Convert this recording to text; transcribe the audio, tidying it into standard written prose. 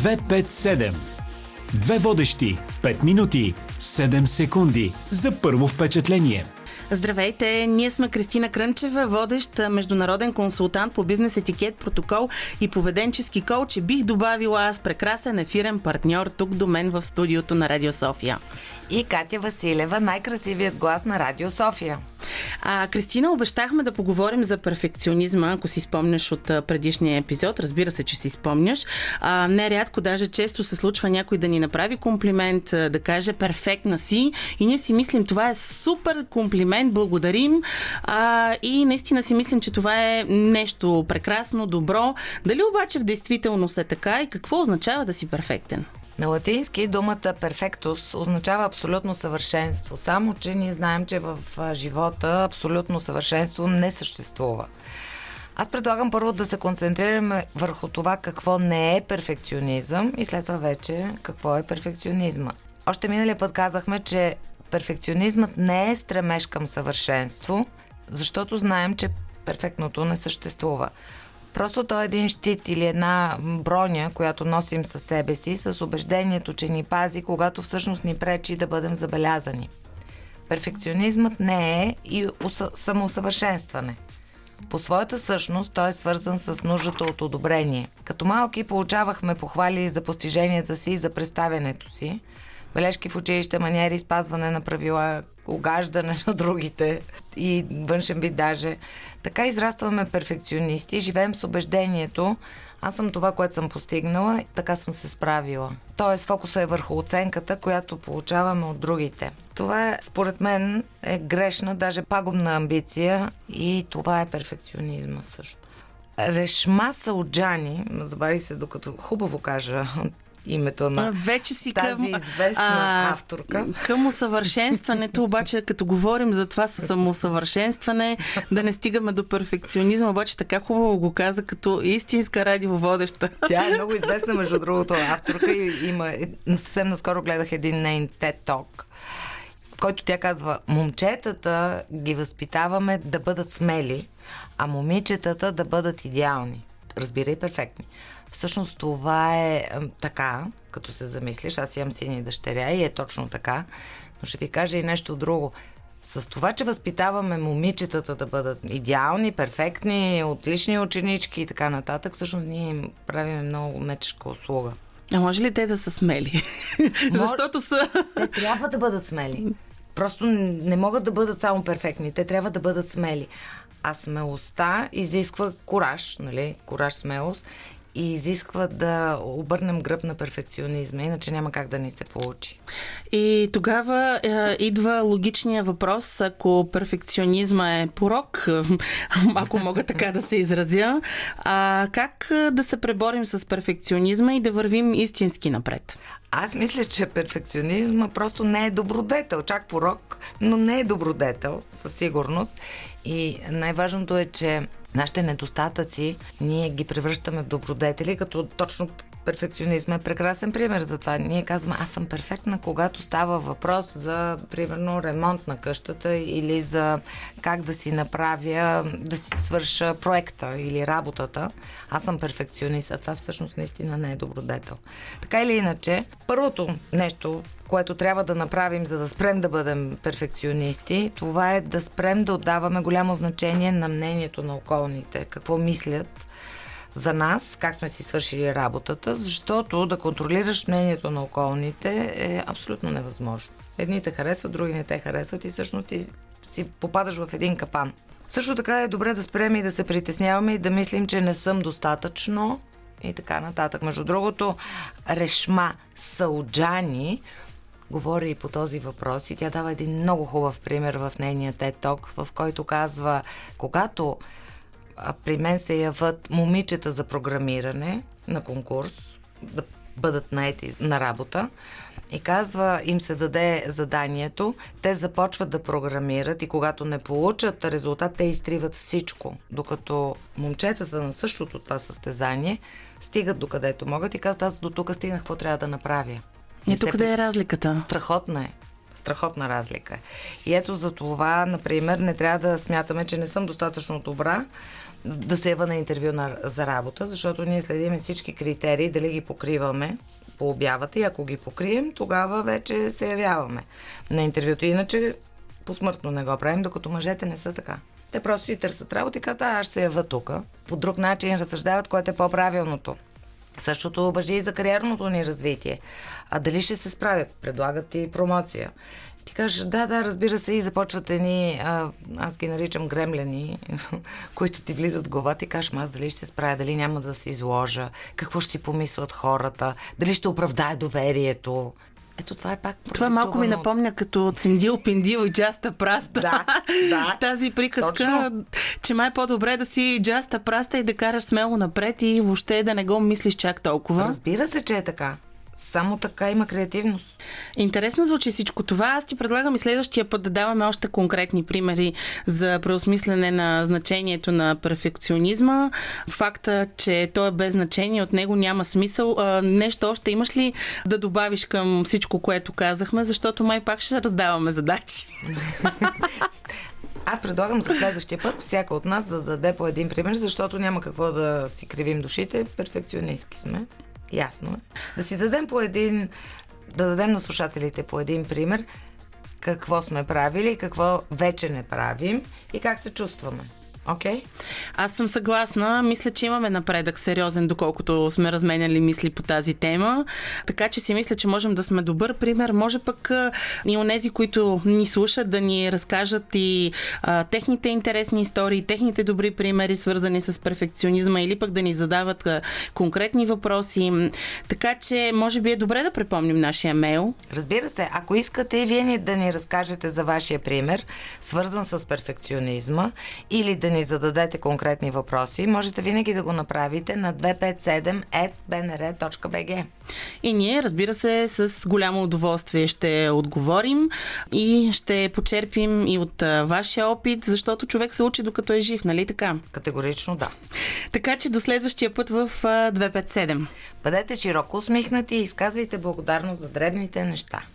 257. Две водещи, 5 минути, 7 секунди за първо впечатление. Здравейте, ние сме Кристина Крънчева, водещ международен консултант по бизнес етикет, протокол и поведенчески коуч. Бих добавила аз прекрасен ефирен партньор тук до мен в студиото на Радио София. И Катя Василева, най-красивият глас на Радио София. Кристина, обещахме да поговорим за перфекционизма, ако си спомняш от предишния епизод. Разбира се, че си спомняш. Нерядко, даже често се случва някой да ни направи комплимент, да каже перфектна си и ние си мислим, това е супер комплимент, благодарим и наистина си мислим, че това е нещо прекрасно, добро. Дали обаче в действителност е така и какво означава да си перфектен? На латински думата перфектус означава абсолютно съвършенство, само че ние знаем, че в живота абсолютно съвършенство не съществува. Аз предлагам първо да се концентрираме върху това какво не е перфекционизъм и след това вече какво е перфекционизма. Още миналия път казахме, че перфекционизмът не е стремеж към съвършенство, защото знаем, че перфектното не съществува. Просто той е един щит или една броня, която носим със себе си, с убеждението, че ни пази, когато всъщност ни пречи да бъдем забелязани. Перфекционизмът не е и самоусъвършенстване. По своята същност той е свързан с нуждата от одобрение. Като малки получавахме похвали за постиженията си и за представянето си, бележки в училище, маниери, спазване на правила, угаждане на другите и външен вид даже. Така израстваме перфекционисти, живеем с убеждението, аз съм това, което съм постигнала, така съм се справила. Тоест фокуса е върху оценката, която получаваме от другите. Това според мен е грешна, даже пагубна амбиция и това е перфекционизма също. Решма Сауджани, забави се докато хубаво кажа името на вече си тази известна авторка. Към усъвършенстването, обаче като говорим за това със самоусъвършенстване, да не стигаме до перфекционизма, обаче така хубаво го каза като истинска радиоводеща. Тя е много известна, между другото, авторка и има... Съвсем наскоро гледах един нейн TED Talk, в който тя казва, момчетата ги възпитаваме да бъдат смели, а момичетата да бъдат идеални. Разбирай, перфектни. Всъщност това е така, като се замислиш, аз имам син и дъщеря и е точно така, но ще ви кажа и нещо друго. С това, че възпитаваме момичетата да бъдат идеални, перфектни, отлични ученички и така нататък, всъщност ние им правим много мечешка услуга. А може ли те да са смели? Защото са... Те трябва да бъдат смели. Просто не могат да бъдат само перфектни, те трябва да бъдат смели. А смелостта изисква кураж, нали? Кураж, смелост. И изисква да обърнем гръб на перфекционизма, иначе няма как да ни се получи. И тогава идва логичния въпрос, ако перфекционизма е порок, ако мога така да се изразя, как да се преборим с перфекционизма и да вървим истински напред? Аз мисля, че перфекционизма просто не е добродетел, чак порок, но не е добродетел, със сигурност. И най-важното е, че нашите недостатъци ние ги превръщаме в добродетели, като точно перфекционизма е прекрасен пример за това. Ние казваме, аз съм перфектна, когато става въпрос за, примерно, ремонт на къщата или за как да си направя, да си свърша проекта или работата. Аз съм перфекционист, а това всъщност наистина не е добродетел. Така или иначе, първото нещо, което трябва да направим, за да спрем да бъдем перфекционисти, това е да спрем да отдаваме голямо значение на мнението на околните, какво мислят за нас, как сме си свършили работата, защото да контролираш мнението на околните е абсолютно невъзможно. Едните харесват, други не те харесват и всъщност ти си попадаш в един капан. Също така е добре да спрем и да се притесняваме и да мислим, че не съм достатъчно и така нататък. Между другото, Решма Сауджани говори и по този въпрос и тя дава един много хубав пример в нейния TED Talk, в който казва, когато при мен се яват момичета за програмиране на конкурс, да бъдат наети на работа и казва, им се даде заданието, те започват да програмират и когато не получат резултат, те изтриват всичко, докато момчетата на същото това състезание стигат до където могат и казват, аз до тук стигнах, какво трябва да направя. И тук къде е разликата? Страхотна е. Страхотна разлика. И ето за това, например, не трябва да смятаме, че не съм достатъчно добра, да се ява на интервю за работа, защото ние следим всички критерии, дали ги покриваме по обявата и ако ги покрием, тогава вече се явяваме на интервюто. Иначе посмъртно не го правим, докато мъжете не са така. Те просто си търсят работа и казват, аз ще се ява тук. По друг начин разсъждават, което е по-правилното. Същото важи и за кариерното ни развитие. А дали ще се справят? Предлагат и промоция. Ти кажеш, да, разбира се, и започват едни, аз ги наричам гремлени, които ти влизат в главата и кажеш, аз дали ще се справя, дали няма да се изложа, какво ще си помислят хората, дали ще оправдае доверието. Ето това е пак. Това малко ми напомня като цендил, пиндил и джаста праста. Да. Тази приказка, точно. че май по-добре да си джаста праста и да караш смело напред и въобще да не го мислиш чак толкова. Разбира се, че е така. Само така има креативност. Интересно звучи всичко това. Аз ти предлагам и следващия път да даваме още конкретни примери за преосмислене на значението на перфекционизма. Факта, че той е без значение, от него няма смисъл. Нещо още имаш ли да добавиш към всичко, което казахме, защото май пак ще раздаваме задачи. Аз предлагам за следващия път всяка от нас да даде по един пример, защото няма какво да си кривим душите. Перфекционистки сме. Ясно е. Да си дадем да дадем на слушателите по един пример какво сме правили и какво вече не правим и как се чувстваме. Окей? Аз съм съгласна. Мисля, че имаме напредък сериозен, доколкото сме разменяли мисли по тази тема. Така че си мисля, че можем да сме добър пример. Може пък и онези, които ни слушат, да ни разкажат и техните интересни истории, техните добри примери, свързани с перфекционизма, или пък да ни задават конкретни въпроси. Така че може би е добре да припомним нашия мейл. Разбира се, ако искате и вие да ни разкажете за вашия пример, свързан с перфекционизма, или да ни зададете конкретни въпроси, можете винаги да го направите на 257@bnr.bg. И ние, разбира се, с голямо удоволствие ще отговорим и ще почерпим и от вашия опит, защото човек се учи докато е жив, нали така? Категорично да. Така че до следващия път в 257. Бъдете широко усмихнати и изказвайте благодарност за дребните неща.